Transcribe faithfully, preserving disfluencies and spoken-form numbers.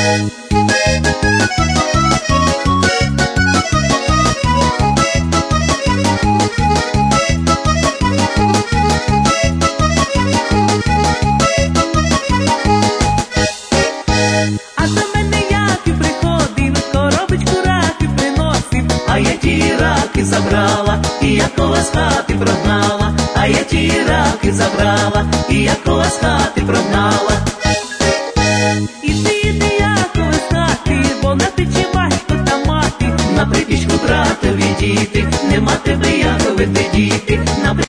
А до мене Яків приходив, коробочку раків приносив, а я ті раки забрала, і Якова з хати прогнала, а я ті раки забрала, і Якова з хати прогнала. Іди, іди, Якове, з хати, бо на печі батько та мати, на припічку братові діти, нема тебе, Якове, ти діти, на